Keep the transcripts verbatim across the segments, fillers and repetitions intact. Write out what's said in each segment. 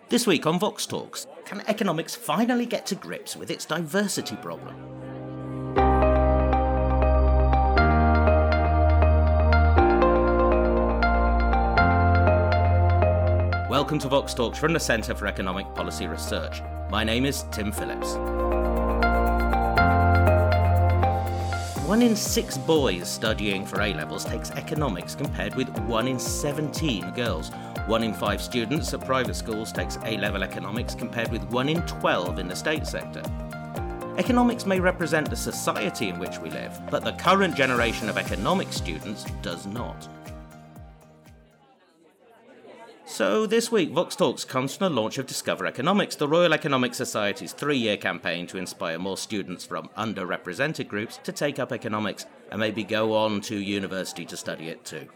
This week on Vox Talks, can economics finally get to grips with its diversity problem? Welcome to Vox Talks from the Centre for Economic Policy Research. My name is Tim Phillips. One in six boys studying for A-levels takes economics compared with one in seventeen girls. One in five students at private schools takes A-level economics compared with one in twelve in the state sector. Economics may represent the society in which we live, but the current generation of economics students does not. So this week, Vox Talks comes from the launch of Discover Economics, the Royal Economic Society's three-year campaign to inspire more students from underrepresented groups to take up economics and maybe go on to university to study it too.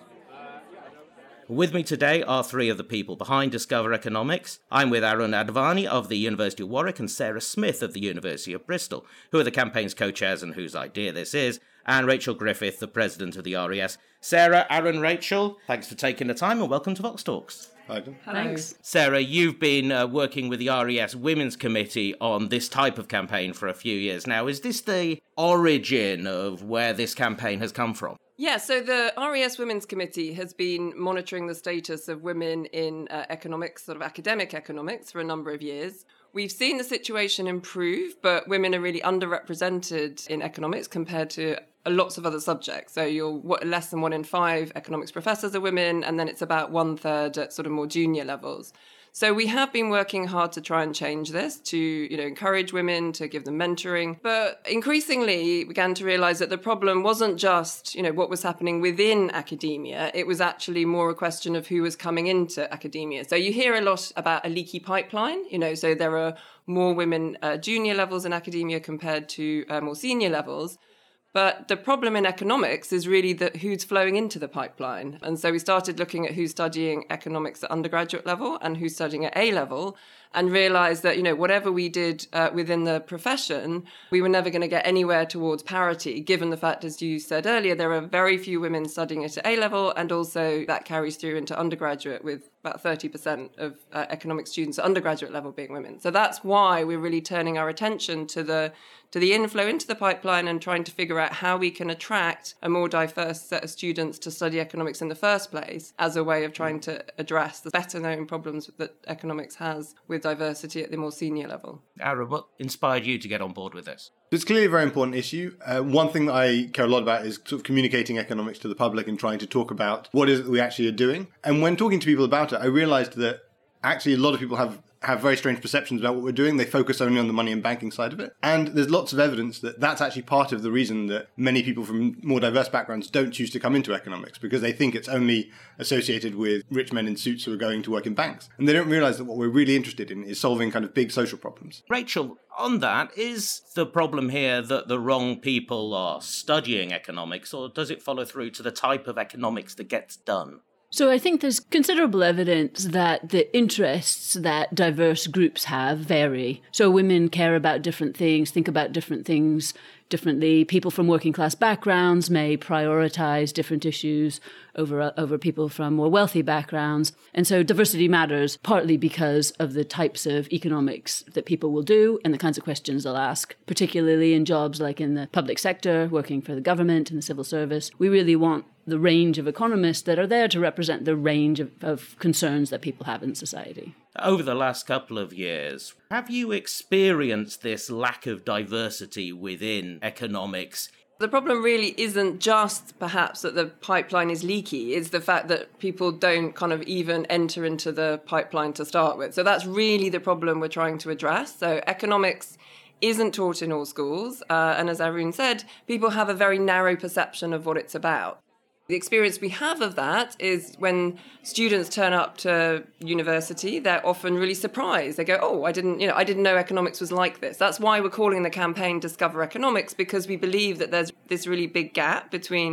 With me today are three of the people behind Discover Economics. I'm with Arun Advani of the University of Warwick and Sarah Smith of the University of Bristol, who are the campaign's co-chairs and whose idea this is, and Rachel Griffith, the president of the R E S. Sarah, Arun, Rachel, thanks for taking the time and welcome to Vox Talks. Hi. Thanks. Sarah, you've been uh, working with the R E S Women's Committee on this type of campaign for a few years now. Is this the origin of where this campaign has come from? Yeah, so the R E S Women's Committee has been monitoring the status of women in uh, economics, sort of academic economics, for a number of years. We've seen the situation improve, but women are really underrepresented in economics compared to lots of other subjects. So you're what, less than one in five economics professors are women, and then it's about one third at sort of more junior levels. So we have been working hard to try and change this, to, you know, encourage women, to give them mentoring. But increasingly, we began to realize that the problem wasn't just, you know, what was happening within academia. It was actually more a question of who was coming into academia. So you hear a lot about a leaky pipeline, you know, so there are more women at junior levels in academia compared to uh, more senior levels. But the problem in economics is really that who's flowing into the pipeline. And so we started looking at who's studying economics at undergraduate level and who's studying at A level, and realized that, you know, whatever we did uh, within the profession, we were never going to get anywhere towards parity, given the fact, as you said earlier, there are very few women studying it at A level, and also that carries through into undergraduate, with about thirty percent of uh, economics students at undergraduate level being women. So that's why we're really turning our attention to the to the inflow into the pipeline and trying to figure out how we can attract a more diverse set of students to study economics in the first place, as a way of trying to address the better known problems that economics has with diversity at the more senior level. Arun, what inspired you to get on board with this? It's clearly a very important issue. Uh, one thing that I care a lot about is sort of communicating economics to the public and trying to talk about what is it that we actually are doing. And when talking to people about it, I realized that actually a lot of people have have very strange perceptions about what we're doing. They focus only on the money and banking side of it. And there's lots of evidence that that's actually part of the reason that many people from more diverse backgrounds don't choose to come into economics, because they think it's only associated with rich men in suits who are going to work in banks. And they don't realize that what we're really interested in is solving kind of big social problems. Rachel, on that, is the problem here that the wrong people are studying economics, or does it follow through to the type of economics that gets done? So I think there's considerable evidence that the interests that diverse groups have vary. So women care about different things, think about different things differently. People from working class backgrounds may prioritize different issues over over people from more wealthy backgrounds. And so diversity matters, partly because of the types of economics that people will do and the kinds of questions they'll ask, particularly in jobs like in the public sector, working for the government and the civil service. We really want the range of economists that are there to represent the range of, of concerns that people have in society. Over the last couple of years, have you experienced this lack of diversity within economics? The problem really isn't just perhaps that the pipeline is leaky, it's the fact that people don't kind of even enter into the pipeline to start with. So that's really the problem we're trying to address. So economics isn't taught in all schools. Uh, and as Arun said, people have a very narrow perception of what it's about. The experience we have of that is when students turn up to university, they're often really surprised. They go, oh, I didn't, you know, I didn't know economics was like this. That's why we're calling the campaign Discover Economics, because we believe that there's this really big gap between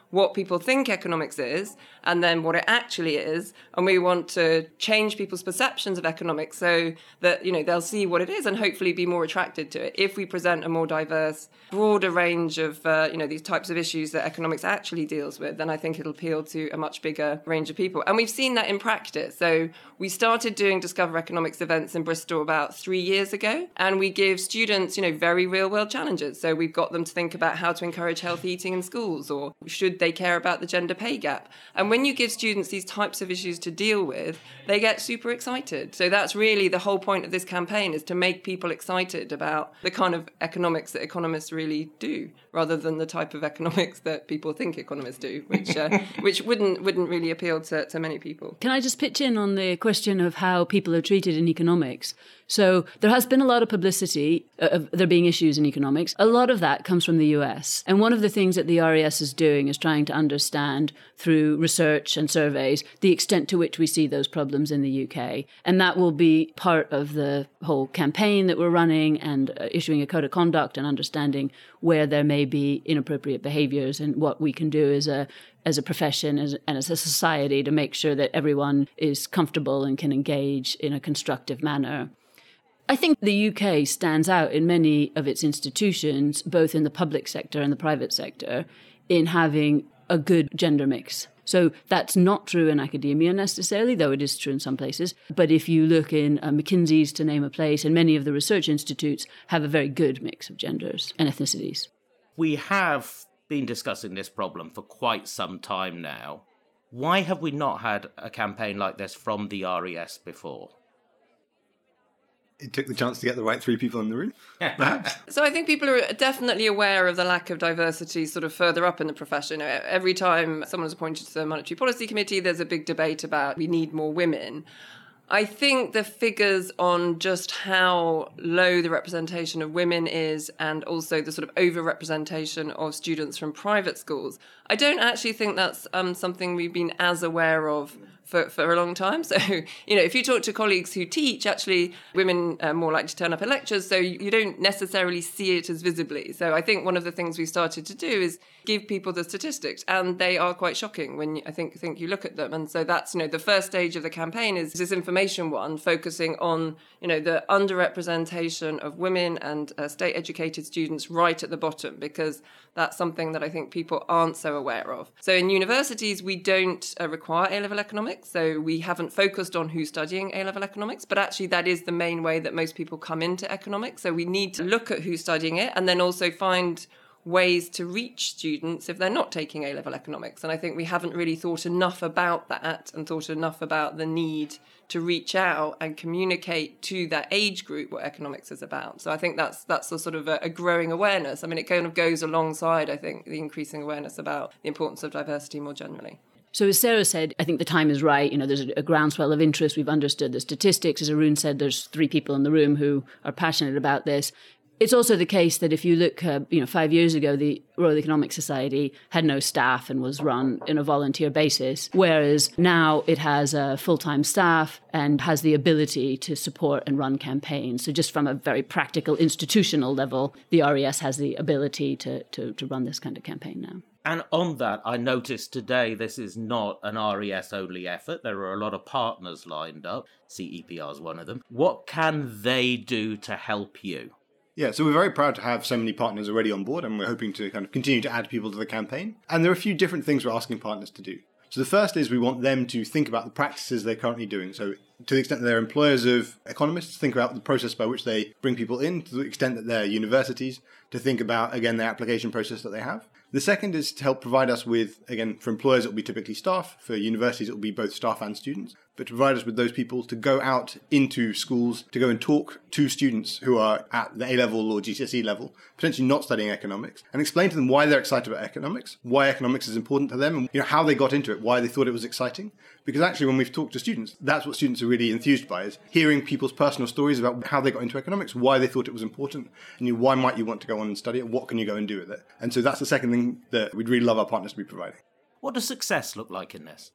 what people think economics is and then what it actually is. And we want to change people's perceptions of economics so that, you know, they'll see what it is and hopefully be more attracted to it. If we present a more diverse, broader range of, uh, you know, these types of issues that economics actually deals with, then I think it'll appeal to a much bigger range of people. And we've seen that in practice. So we started doing Discover Economics events in Bristol about three years ago, and we give students, you know, very real world challenges. So we've got them to think about how to encourage healthy eating in schools, or should they care about the gender pay gap? And when you give students these types of issues to deal with, they get super excited. So that's really the whole point of this campaign, is to make people excited about the kind of economics that economists really do, rather than the type of economics that people think economists do, which uh, which wouldn't wouldn't really appeal to, to many people. Can I just pitch in on the question of how people are treated in economics? So there has been a lot of publicity of there being issues in economics. A lot of that comes from the U S. And one of the things that the R E S is doing is trying to understand through research and surveys the extent to which we see those problems in the U K. And that will be part of the whole campaign that we're running, and uh, issuing a code of conduct and understanding where there may be inappropriate behaviours and what we can do as a as a profession as, and as a society to make sure that everyone is comfortable and can engage in a constructive manner. I think the U K stands out in many of its institutions, both in the public sector and the private sector, in having a good gender mix. So that's not true in academia necessarily, though it is true in some places. But if you look in uh, McKinsey's, to name a place, and many of the research institutes have a very good mix of genders and ethnicities. We have been discussing this problem for quite some time now. Why have we not had a campaign like this from the R E S before? It took the chance to get the right three people in the room, perhaps. So I think people are definitely aware of the lack of diversity sort of further up in the profession. Every time someone is appointed to the Monetary Policy Committee, there's a big debate about we need more women. I think the figures on just how low the representation of women is, and also the sort of over-representation of students from private schools, I don't actually think that's um, something we've been as aware of for, for a long time. So, you know, if you talk to colleagues who teach, actually women are more likely to turn up at lectures, so you, you don't necessarily see it as visibly. So I think one of the things we've started to do is give people the statistics, and they are quite shocking when you, I think think you look at them. And so that's, you know, the first stage of the campaign is this information one, focusing on, you know, the underrepresentation of women and uh, state-educated students right at the bottom, because that's something that I think people aren't so aware of. So in universities, we don't uh, require A-level economics, so we haven't focused on who's studying A-level economics, but actually that is the main way that most people come into economics. So we need to look at who's studying it, and then also find ways to reach students if they're not taking A-level economics. And I think we haven't really thought enough about that, and thought enough about the need to reach out and communicate to that age group what economics is about. So I think that's that's a sort of a, a growing awareness. I mean, it kind of goes alongside, I think, the increasing awareness about the importance of diversity more generally. So as Sarah said, I think the time is right. You know, there's a, a groundswell of interest. We've understood the statistics. As Arun said, there's three people in the room who are passionate about this. It's also the case that if you look, uh, you know, five years ago, the Royal Economic Society had no staff and was run in a volunteer basis, whereas now it has a full-time staff and has the ability to support and run campaigns. So just from a very practical institutional level, the R E S has the ability to, to, to run this kind of campaign now. And on that, I noticed today this is not an R E S-only effort. There are a lot of partners lined up. C E P R is one of them. What can they do to help you? Yeah, so we're very proud to have so many partners already on board, and we're hoping to kind of continue to add people to the campaign. And there are a few different things we're asking partners to do. So the first is we want them to think about the practices they're currently doing. So to the extent that they're employers of economists, think about the process by which they bring people in. To the extent that they're universities, to think about, again, the application process that they have. The second is to help provide us with, again, for employers it will be typically staff, for universities it will be both staff and students, but to provide us with those people to go out into schools, to go and talk to students who are at the A-level or G C S E level, potentially not studying economics, and explain to them why they're excited about economics, why economics is important to them, and you know how they got into it, why they thought it was exciting. Because actually when we've talked to students, that's what students are really enthused by, is hearing people's personal stories about how they got into economics, why they thought it was important, and you know, why might you want to go on and study it, what can you go and do with it. And so that's the second thing that we'd really love our partners to be providing. What does success look like in this?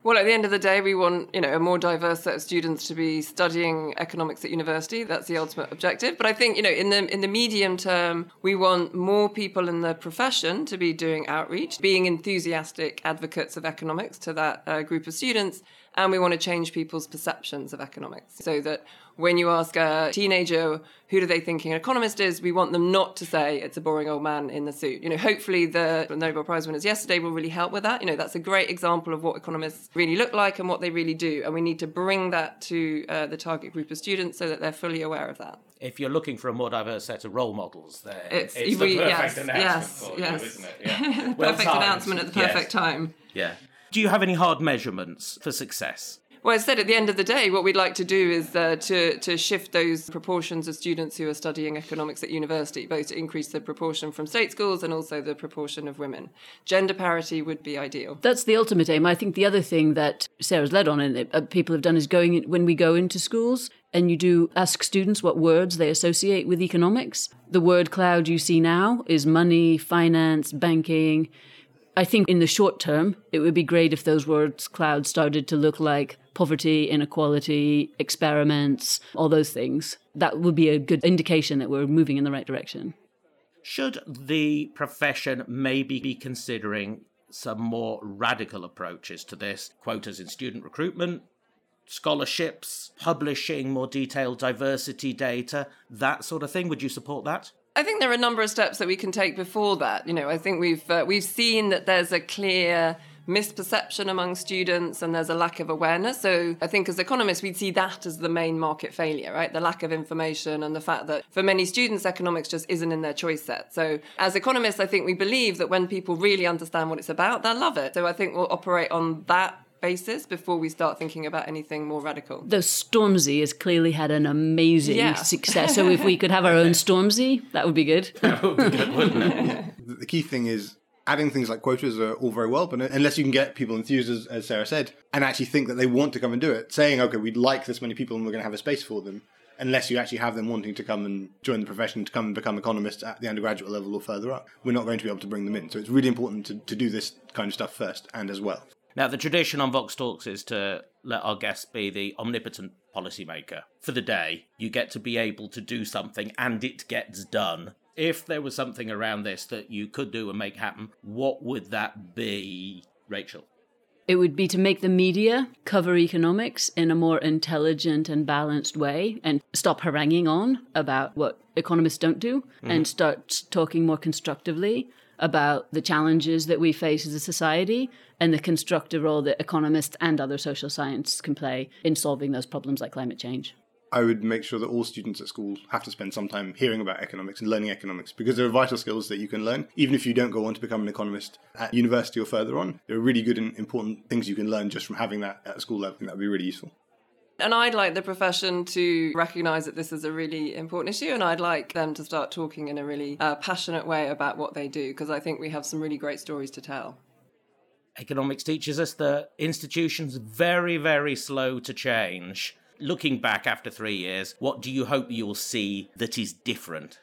Well, at the end of the day, we want, you know, a more diverse set of students to be studying economics at university. That's the ultimate objective. But I think, you know, in the in the medium term, we want more people in the profession to be doing outreach, being enthusiastic advocates of economics to that uh, group of students. And we want to change people's perceptions of economics so that when you ask a teenager, who do they think an economist is, we want them not to say it's a boring old man in the suit. You know, hopefully the Nobel Prize winners yesterday will really help with that. You know, that's a great example of what economists really look like and what they really do. And we need to bring that to uh, the target group of students so that they're fully aware of that. If you're looking for a more diverse set of role models, there it's, it's we, the perfect yes, announcement yes, for yes. you, isn't it? Yeah. Well Perfect timed. announcement at the perfect Yes. time. Yeah. Do you have any hard measurements for success? Well, I said at the end of the day, what we'd like to do is uh, to, to shift those proportions of students who are studying economics at university, both to increase the proportion from state schools and also the proportion of women. Gender parity would be ideal. That's the ultimate aim. I think the other thing that Sarah's led on and uh, people have done is going in, when we go into schools and you do ask students what words they associate with economics. The word cloud you see now is money, finance, banking. I think in the short term, it would be great if those words clouds started to look like poverty, inequality, experiments, all those things. That would be a good indication that we're moving in the right direction. Should the profession maybe be considering some more radical approaches to this? Quotas in student recruitment, scholarships, publishing more detailed diversity data, that sort of thing. Would you support that? I think there are a number of steps that we can take before that. You know, I think we've uh, we've seen that there's a clear misperception among students and there's a lack of awareness. So I think as economists, we'd see that as the main market failure, right? The lack of information and the fact that for many students, economics just isn't in their choice set. So as economists, I think we believe that when people really understand what it's about, they'll love it. So I think we'll operate on that basis before we start thinking about anything more radical. The Stormzy has clearly had an amazing Yeah. success. So if we could have our own Stormzy, that would be good. That would be good, wouldn't it? The the key thing is adding things like quotas are all very well, but unless you can get people enthused, as, as Sarah said, and actually think that they want to come and do it, saying, okay, we'd like this many people and we're going to have a space for them, unless you actually have them wanting to come and join the profession, to come and become economists at the undergraduate level or further up, we're not going to be able to bring them in. So it's really important to, to do this kind of stuff first and as well. Now, the tradition on Vox Talks is to let our guests be the omnipotent policymaker. For the day, you get to be able to do something and it gets done. If there was something around this that you could do and make happen, what would that be, Rachel? It would be to make the media cover economics in a more intelligent and balanced way and stop haranguing on about what economists don't do mm-hmm. and start talking more constructively about the challenges that we face as a society and the constructive role that economists and other social science can play in solving those problems like climate change. I would make sure that all students at school have to spend some time hearing about economics and learning economics, because there are vital skills that you can learn. Even if you don't go on to become an economist at university or further on, there are really good and important things you can learn just from having that at school level. I think that would be really useful. And I'd like the profession to recognise that this is a really important issue, and I'd like them to start talking in a really uh, passionate way about what they do, because I think we have some really great stories to tell. Economics teaches us that institutions are very, very slow to change. Looking back after three years, what do you hope you'll see that is different?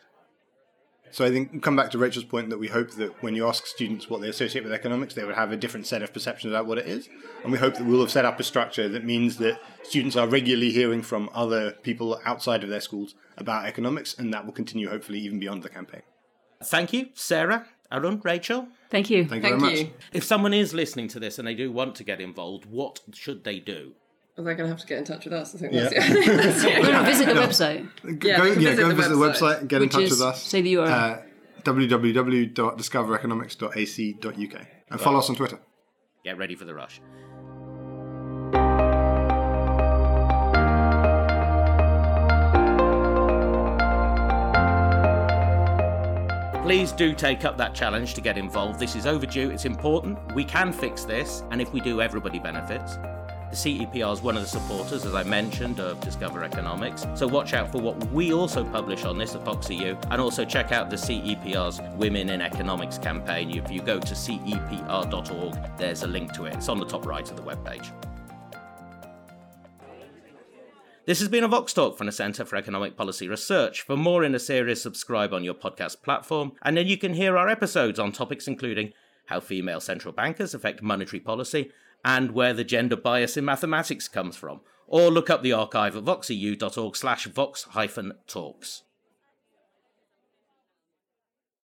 So I think, come back to Rachel's point, that we hope that when you ask students what they associate with economics, they would have a different set of perceptions about what it is. And we hope that we'll have set up a structure that means that students are regularly hearing from other people outside of their schools about economics, and that will continue hopefully even beyond the campaign. Thank you, Sarah, Arun, Rachel. Thank you. Thank you Thank very you. much. If someone is listening to this and they do want to get involved, what should they do? Are they going to have to get in touch with us? I think Yeah. that's that's the We're going to visit the website, Go, Yeah, go, they can yeah, visit go the and visit the website, website, get in which touch is, with us. say the U R L. Uh, w w w dot discover economics dot a c dot u k. And follow us on Twitter. Get ready for the rush. Please do take up that challenge to get involved. This is overdue, it's important, we can fix this, and if we do, everybody benefits. The C E P R is one of the supporters, as I mentioned, of Discover Economics, so watch out for what we also publish on this at Vox E U, and also check out the C E P R's Women in Economics campaign. If you go to C E P R dot org, there's a link to it. It's on the top right of the webpage. This has been a Vox Talk from the Centre for Economic Policy Research. For more in the series, subscribe on your podcast platform, and then you can hear our episodes on topics including how female central bankers affect monetary policy, and where the gender bias in mathematics comes from. Or look up the archive at voxeu dot org slash vox hyphen talks.